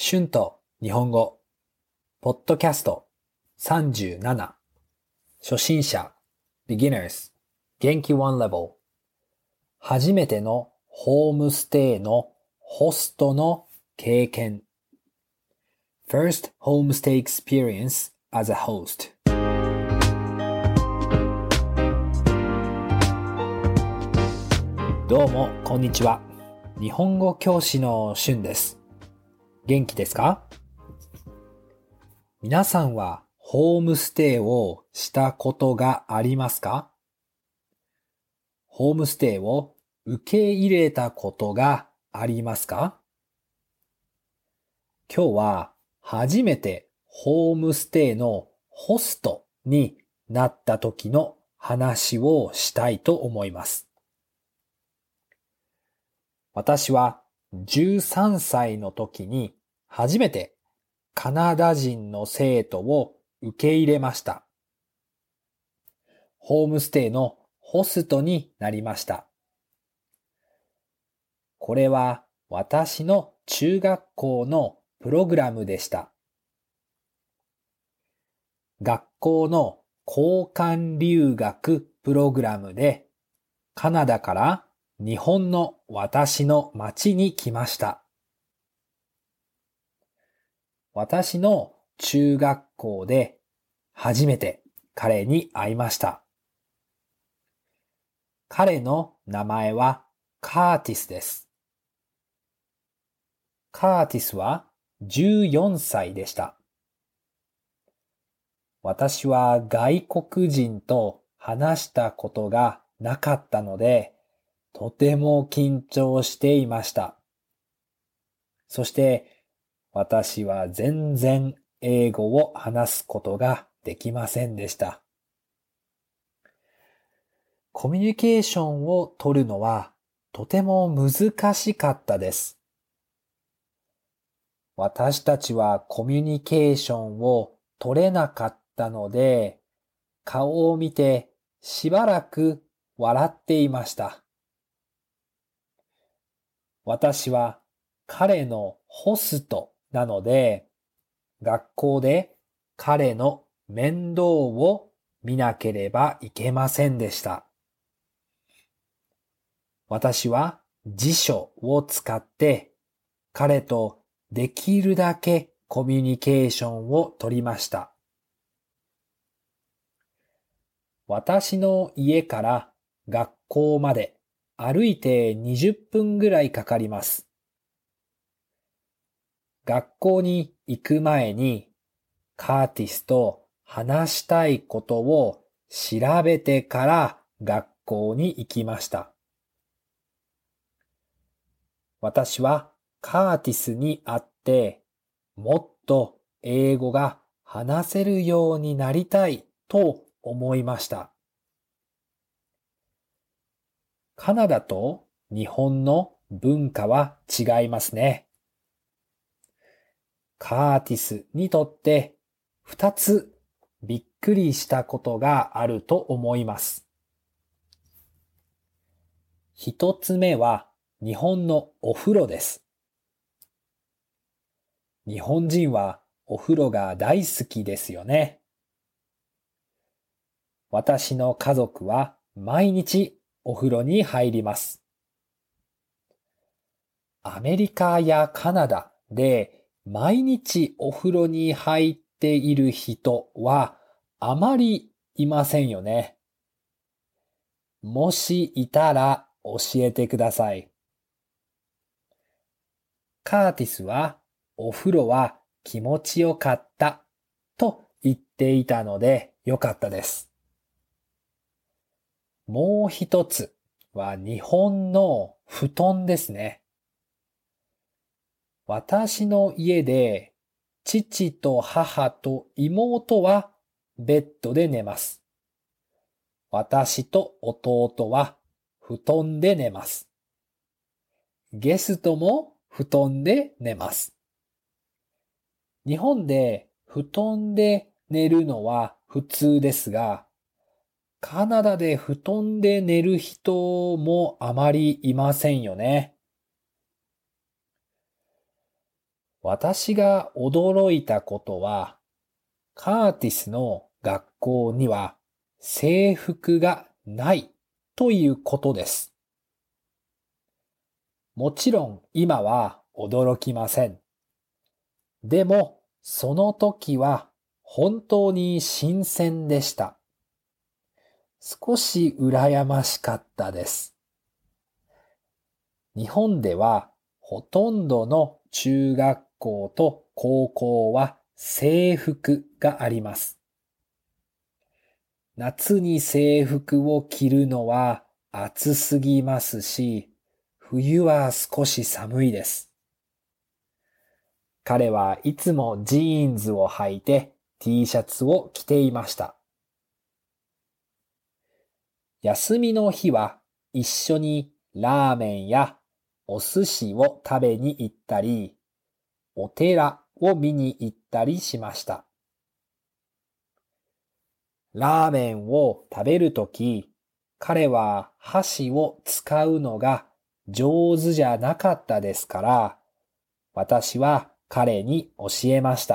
春と日本語、ポッドキャスト37、初心者、beginners、元気 One Level、初めてのホームステイのホストの経験、First Homestay Experience as a Host。どうも、こんにちは。日本語教師の春です。元気ですか？皆さんはホームステイをしたことがありますか？ホームステイを受け入れたことがありますか？今日は初めてホームステイのホストになった時の話をしたいと思います。私は13歳の時に初めてカナダ人の生徒を受け入れました。ホームステイのホストになりました。これは私の中学校のプログラムでした。学校の交換留学プログラムでカナダから日本の私の町に来ました。私の中学校で初めて彼に会いました。彼の名前はカーティスです。カーティスは14歳でした。私は外国人と話したことがなかったので、とても緊張していました。そして私は全然英語を話すことができませんでした。コミュニケーションを取るのはとても難しかったです。私たちはコミュニケーションを取れなかったので、顔を見てしばらく笑っていました。私は彼のホストなので、学校で彼の面倒を見なければいけませんでした。私は辞書を使って彼とできるだけコミュニケーションを取りました。私の家から学校まで歩いて20分ぐらいかかります。学校に行く前にカーティスと話したいことを調べてから学校に行きました。私はカーティスに会ってもっと英語が話せるようになりたいと思いました。カナダと日本の文化は違いますね。カーティスにとって2つびっくりしたことがあると思います。1つ目は日本のお風呂です。日本人はお風呂が大好きですよね。私の家族は毎日お風呂に入ります。アメリカやカナダで毎日お風呂に入っている人はあまりいませんよね。もしいたら教えてください。カーティスはお風呂は気持ちよかったと言っていたのでよかったです。もう一つは日本の布団ですね。私の家で父と母と妹はベッドで寝ます。私と弟は布団で寝ます。ゲストも布団で寝ます。日本で布団で寝るのは普通ですが、カナダで布団で寝る人もあまりいませんよね。 私が驚いたことは、カーティスの学校には制服がないということです。もちろん今は驚きません。でもその時は本当に新鮮でした。少し羨ましかったです。日本ではほとんどの中学校と高校は制服があります。夏に制服を着るのは暑すぎますし、冬は少し寒いです。彼はいつもジーンズを履いて T シャツを着ていました。休みの日は一緒にラーメンやお寿司を食べに行ったり、お寺を見に行ったりしました。ラーメンを食べるとき、彼は箸を使うのが上手じゃなかったですから、私は彼に教えました。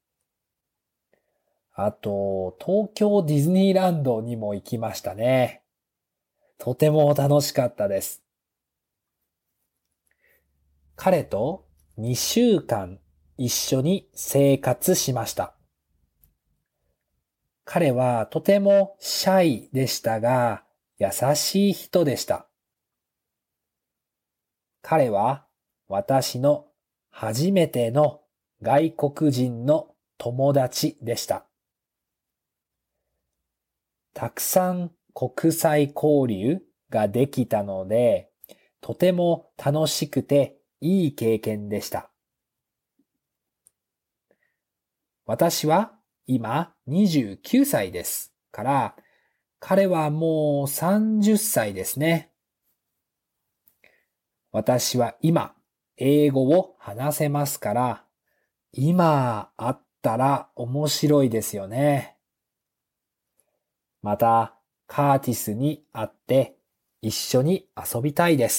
あと、東京ディズニーランドにも行きましたね。とても楽しかったです。彼と2週間一緒に生活しました。彼はとてもシャイでしたが、優しい人でした。彼は私の初めての外国人の友達でした。たくさん国際交流ができたので、とても楽しくていい経験でした。私は今29歳ですから、彼はもう30歳ですね。私は今英語を話せますから、今会ったら面白いですよね。またカーティスに会って一緒に遊びたいです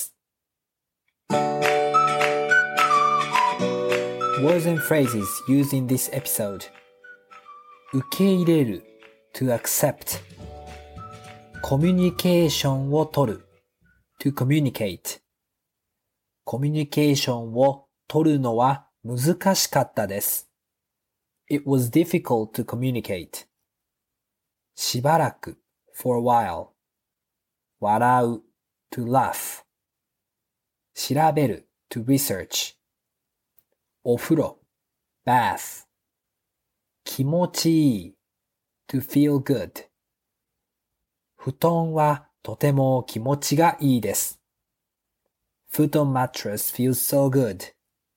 。Words and phrases used in this episode. 受け入れる to accept. コミュニケーションを取る to communicate. コミュニケーションを取るのは難しかったです。It was difficult to communicate. しばらく for a while. 笑う to laugh. 調べる to research. お風呂 bath. 気持ちいい to feel good. 布団はとても気持ちがいいです。Futon mattress feels so good.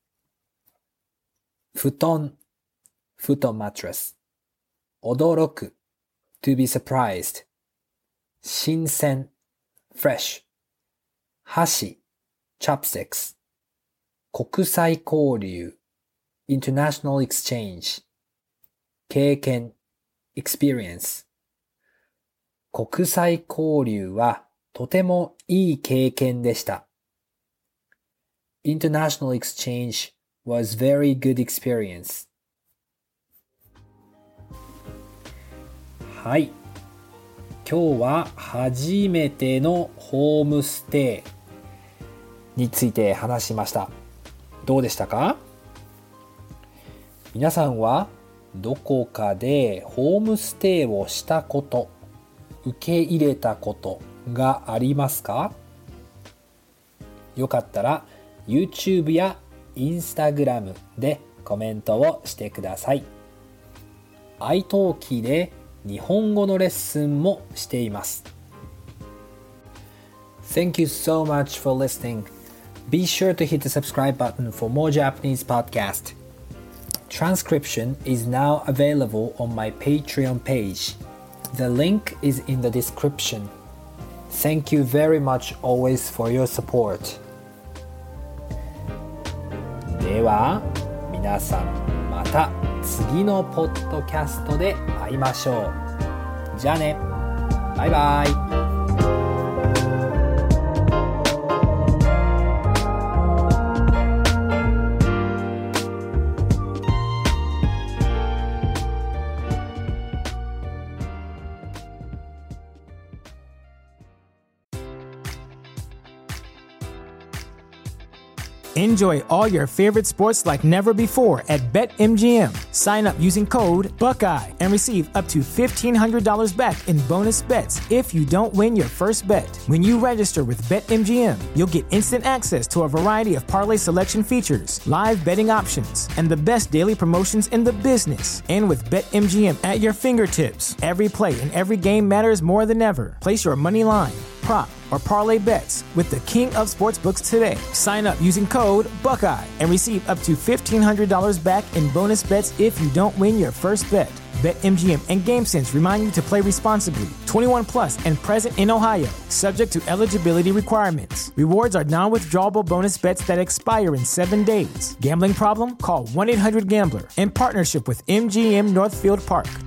布団 Futon mattress. 驚く to be surprised. 新鮮 fresh. 箸 chopsticks. 国際交流 international exchange. 経験 experience. 国際交流はとてもいい経験でした。International exchange was very good experience. はい。今日は初めてのホームステイについて話しました。どうでしたか？皆さんはどこかでホームステイをしたこと、受け入れたことがありますか？よかったら YouTube や Instagram でコメントをしてください。iTalki で日本語のレッスンもしています。Thank you so much for listening. Be sure to hit the subscribe button for more Japanese podcast. Transcription is now available on my Patreon page. The link is in the description. Thank you very much always for your support. では、皆さんまた次のポッドキャストで会いましょう。じゃあね。バイバイ。 Enjoy all your favorite sports like never before at BetMGM. Sign up using code Buckeye and receive up to $1,500 back in bonus bets if you don't win your first bet. When you register with BetMGM, you'll get instant access to a variety of parlay selection features, live betting options, and the best daily promotions in the business. And with BetMGM at your fingertips, every play and every game matters more than ever. Place your money line, prop, or parlay bets with the king of sportsbooks today. Sign up using code Buckeye and receive up to $1,500 back in bonus bets if you don't win your first bet. BetMGM and GameSense remind you to play responsibly. 21 plus and present in Ohio, subject to eligibility requirements. Rewards are non-withdrawable bonus bets that expire in 7 days. Gambling problem? Call 1-800-GAMBLER in partnership with MGM Northfield Park.